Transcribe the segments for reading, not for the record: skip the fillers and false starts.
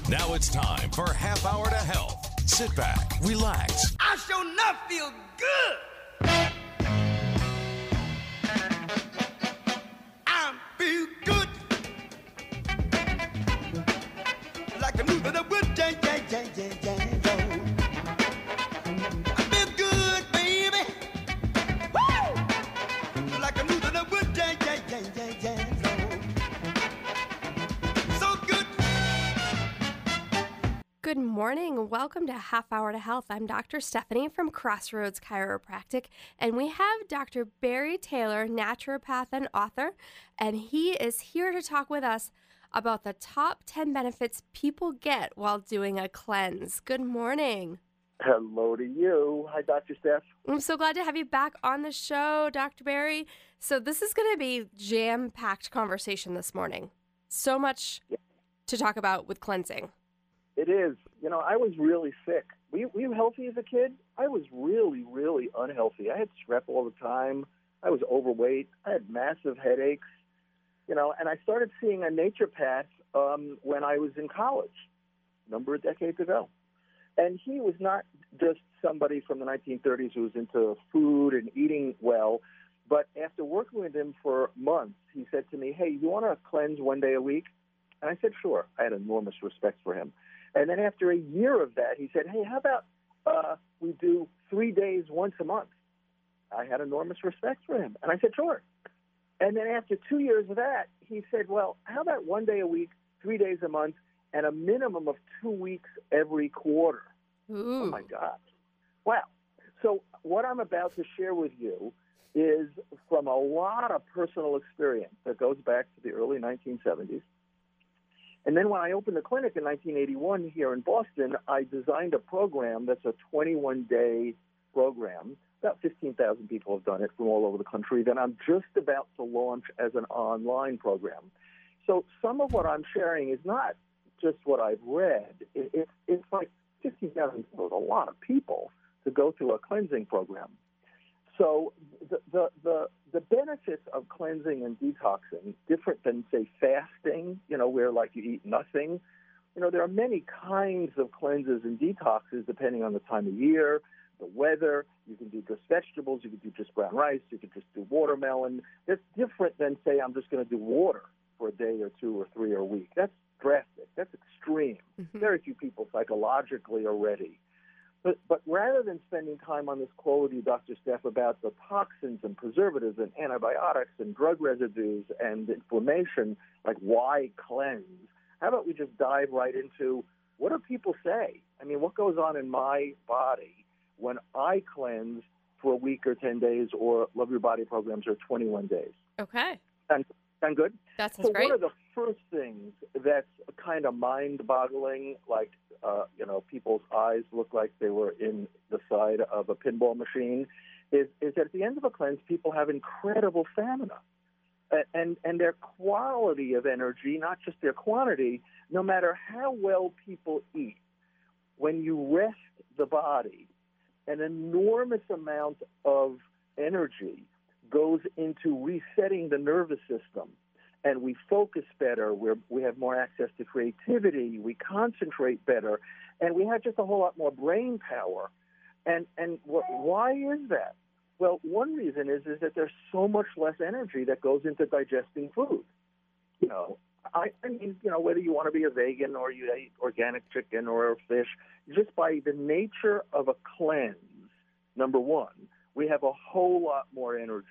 Now it's time for Half Hour to Health. Sit back, relax. I sure enough feel good. I feel good. Like the move of the wood, I feel good, baby. Woo! Like the move of the wood, so good. Good morning. Welcome to Half Hour to Health. I'm Dr. Stephanie from Crossroads Chiropractic, and we have Dr. Barry Taylor, naturopath and author, and he is here to talk with us about the top 10 benefits people get while doing a cleanse. Good morning. Hello to you. Hi, Dr. Steph. I'm so glad to have you back on the show, Dr. Barry. So this is going to be jam-packed conversation this morning. So much to talk about with cleansing. It is. You know, I was really sick. Were you healthy as a kid? I was really, really unhealthy. I had strep all the time. I was overweight. I had massive headaches. You know, and I started seeing a naturopath when I was in college, a number of decades ago. And he was not just somebody from the 1930s who was into food and eating well, but after working with him for months, he said to me, "Hey, you want to cleanse one day a week?" And I said, "Sure." I had enormous respect for him. And then after a year of that, he said, "Hey, how about we do 3 days once a month?" I had enormous respect for him. And I said, "Sure." And then after 2 years of that, he said, "Well, how about 1 day a week, 3 days a month, and a minimum of 2 weeks every quarter?" Ooh. Oh, my God. Wow. So what I'm about to share with you is from a lot of personal experience that goes back to the early 1970s. And then when I opened the clinic in 1981 here in Boston, I designed a program that's a 21-day program. About 15,000 people have done it from all over the country that I'm just about to launch as an online program. So some of what I'm sharing is not just what I've read. It's like 15,000 people is a lot of people to go through a cleansing program. So the benefits of cleansing and detoxing, different than, say, fasting, you know, where like you eat nothing. You know, there are many kinds of cleanses and detoxes depending on the time of year, the weather. You can do just vegetables. You can do just brown rice. You can just do watermelon. That's different than, say, I'm just going to do water for a day or two or three or a week. That's drastic. That's extreme. Mm-hmm. Very few people psychologically are ready. But rather than spending time on this call with you, Dr. Steph, about the toxins and preservatives and antibiotics and drug residues and inflammation, like why cleanse, how about we just dive right into what do people say? I mean, what goes on in my body when I cleanse for a week or 10 days or Love Your Body programs are 21 days? Okay. Sound good? That sounds great. One of the first things that's kind of mind-boggling, like, people's eyes look like they were in the side of a pinball machine, is at the end of a cleanse, people have incredible stamina. And their quality of energy, not just their quantity, no matter how well people eat, when you rest the body, an enormous amount of energy goes into resetting the nervous system. And we focus better, we have more access to creativity, we concentrate better, and we have just a whole lot more brain power. And why is that? Well, one reason is that there's so much less energy that goes into digesting food. You know, I mean, you know, whether you want to be a vegan or you eat organic chicken or fish, just by the nature of a cleanse, number one, we have a whole lot more energy.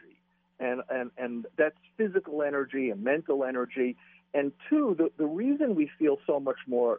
And that's physical energy and mental energy. And two, the reason we feel so much more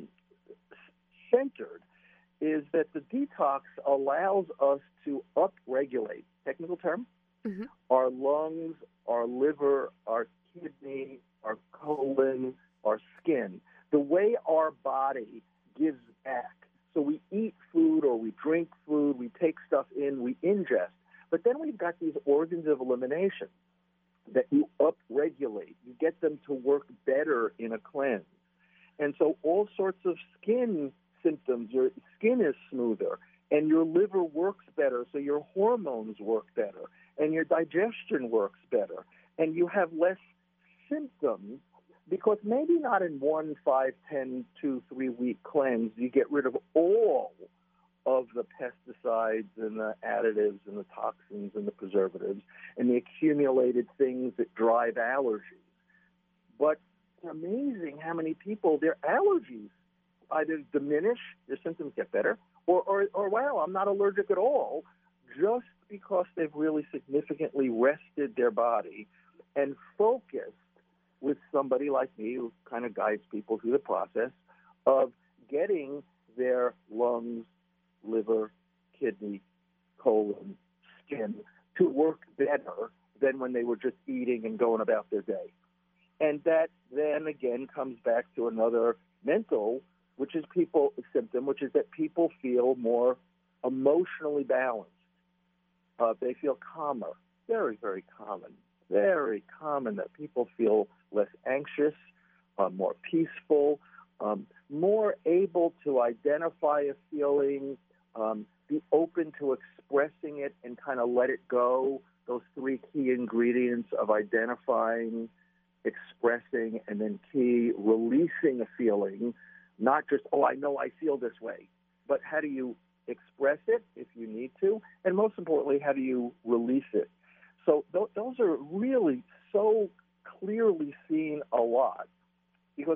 centered is that the detox allows us to upregulate, technical term, Mm-hmm. our lungs, our liver, our kidney, our colon, our skin, the way our body gives back. So we eat food or we drink food, we take stuff in, we ingest. But then we've got these organs of elimination that you upregulate. You get them to work better in a cleanse. And so all sorts of skin symptoms, your skin is smoother, and your liver works better, so your hormones work better, and your digestion works better, and you have less symptoms because maybe not in 1, 5, 10, 2, 3 week cleanse you get rid of all of the pesticides and the additives and the toxins and the preservatives and the accumulated things that drive allergies. But it's amazing how many people, their allergies either diminish, their symptoms get better, or wow, I'm not allergic at all, just because they've really significantly rested their body and focused with somebody like me who kind of guides people through the process of getting their lungs, liver, kidney, colon, skin to work better than when they were just eating and going about their day. And that then again comes back to another mental, which is symptom, which is that people feel more emotionally balanced. They feel calmer. Very, very common. Very common that people feel less anxious, more peaceful, more able to identify a feeling, be open to expressing it and kind of let it go. Those 3 key ingredients of identifying, expressing, and then releasing a feeling. Not just, I know I feel this way, but how do you express it if you need to? And most importantly, how do you release it? So those are really so clearly seen a lot. Because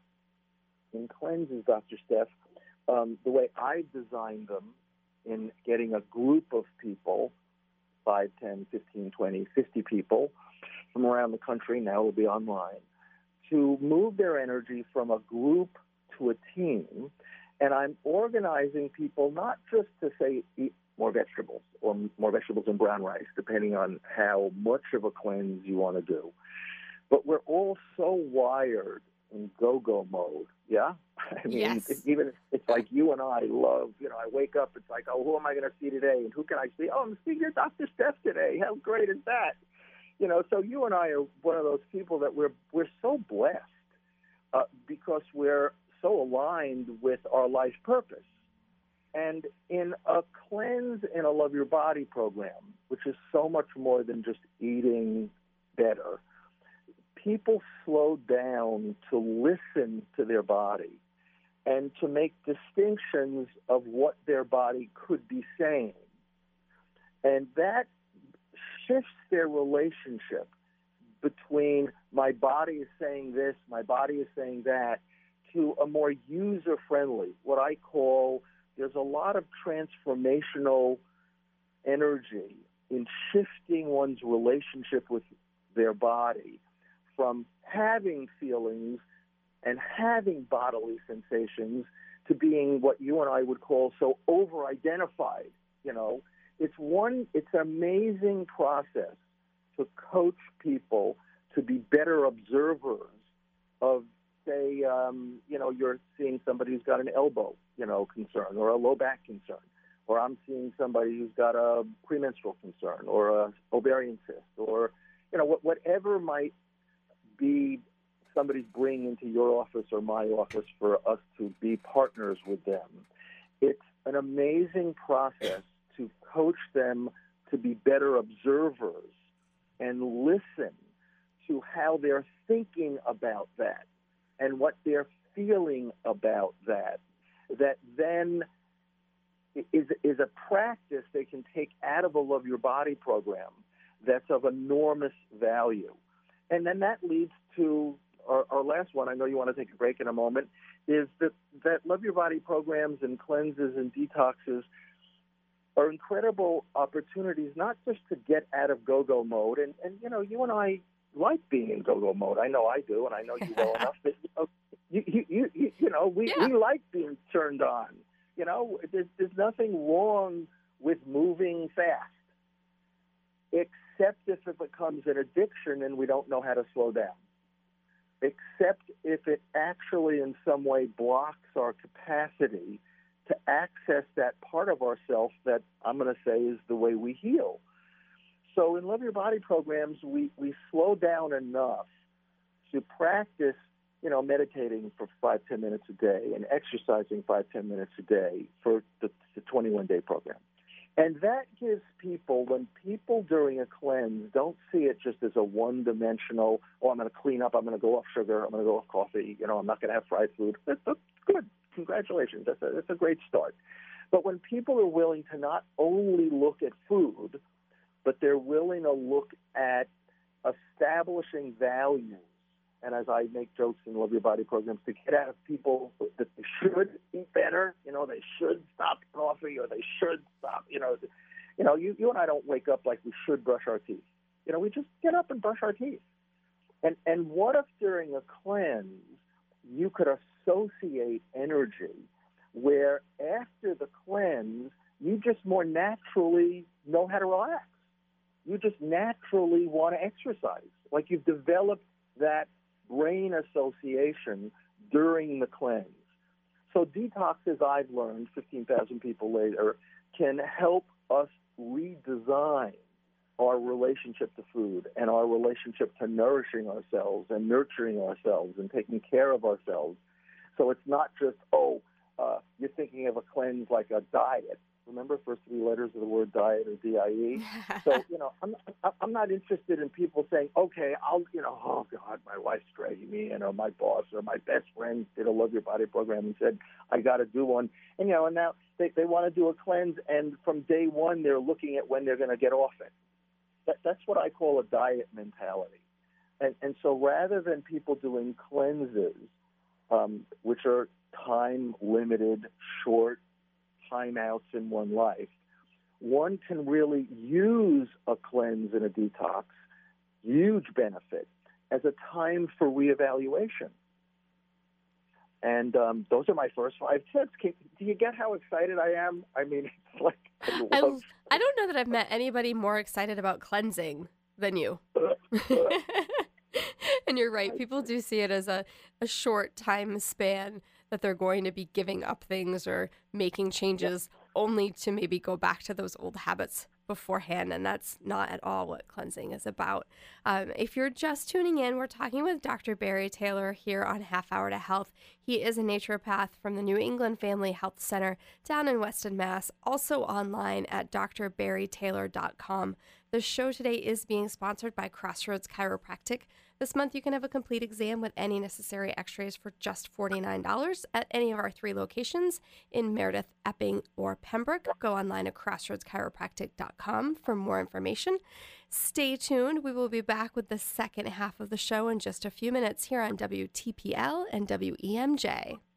in cleanses, Dr. Steph, the way I designed them in getting a group of people, 5, 10, 15, 20, 50 people from around the country, now it'll be online, to move their energy from a group to a team. And I'm organizing people not just to say eat more vegetables or more vegetables and brown rice, depending on how much of a cleanse you want to do. But we're all so wired in go-go mode, yeah? I mean, yes. Even it's like you and I love, I wake up, it's like, who am I going to see today? And who can I see? I'm seeing your Dr. Steph today. How great is that? So you and I are one of those people that we're so blessed because we're so aligned with our life purpose. And in a cleanse in a Love Your Body program, which is so much more than just eating better, people slow down to listen to their body and to make distinctions of what their body could be saying. And that shifts their relationship between my body is saying this, my body is saying that, to a more user-friendly, what I call, there's a lot of transformational energy in shifting one's relationship with their body from having feelings and having bodily sensations to being what you and I would call so over-identified. It's an amazing process to coach people to be better observers of, say, you're seeing somebody who's got an elbow, concern or a low back concern, or I'm seeing somebody who's got a premenstrual concern or a ovarian cyst or, whatever might be somebody's bringing into your office or my office for us to be partners with them. It's an amazing process to coach them to be better observers and listen to how they're thinking about that and what they're feeling about that then is a practice they can take out of a Love Your Body program that's of enormous value. And then that leads to our last one. I know you want to take a break in a moment, is that Love Your Body programs and cleanses and detoxes are incredible opportunities not just to get out of go-go mode. And you and I like being in go-go mode. I know I do, and I know you well enough that we like being turned on. There's nothing wrong with moving fast, except if it becomes an addiction and we don't know how to slow down. Except if it actually in some way blocks our capacity to access that part of ourselves that I'm going to say is the way we heal. So in Love Your Body programs, we slow down enough to practice, meditating for 5-10 minutes a day and exercising 5-10 minutes a day for the 21-day program. And that gives people, when people during a cleanse don't see it just as a one-dimensional, oh, I'm going to clean up, I'm going to go off sugar, I'm going to go off coffee, I'm not going to have fried food. That's good. Congratulations. That's a great start. But when people are willing to not only look at food, but they're willing to look at establishing values, and as I make jokes in Love Your Body programs, to get out of people that they should eat better, they should stop coffee or they should stop, you and I don't wake up like we should brush our teeth. We just get up and brush our teeth. And what if during a cleanse you could associate energy where after the cleanse you just more naturally know how to relax. You just naturally want to exercise. Like you've developed that brain association during the cleanse. So detoxes, I've learned, 15,000 people later, can help us redesign our relationship to food and our relationship to nourishing ourselves and nurturing ourselves and taking care of ourselves. So it's not just, you're thinking of a cleanse like a diet. Remember, first three letters of the word diet or D-I-E? So, I'm not interested in people saying, okay, oh, God, my wife's dragging me, my boss or my best friend did a Love Your Body program and said, I got to do one. And now they want to do a cleanse, and from day one, they're looking at when they're going to get off it. That's what I call a diet mentality. And so rather than people doing cleanses, which are time-limited, short timeouts in one life, one can really use a cleanse and a detox, huge benefit, as a time for reevaluation. And those are my first 5 tips. Do you get how excited I am? I mean, it's like I don't know that I've met anybody more excited about cleansing than you. And you're right. People do see it as a short time span that they're going to be giving up things or making changes only to maybe go back to those old habits beforehand. And that's not at all what cleansing is about. If you're just tuning in, we're talking with Dr. Barry Taylor here on Half Hour to Health. He is a naturopath from the New England Family Health Center down in Weston, Mass. Also online at drbarrytaylor.com. The show today is being sponsored by Crossroads Chiropractic. This month, you can have a complete exam with any necessary x-rays for just $49 at any of our 3 locations in Meredith, Epping, or Pembroke. Go online at crossroadschiropractic.com for more information. Stay tuned. We will be back with the second half of the show in just a few minutes here on WTPL and WEMJ.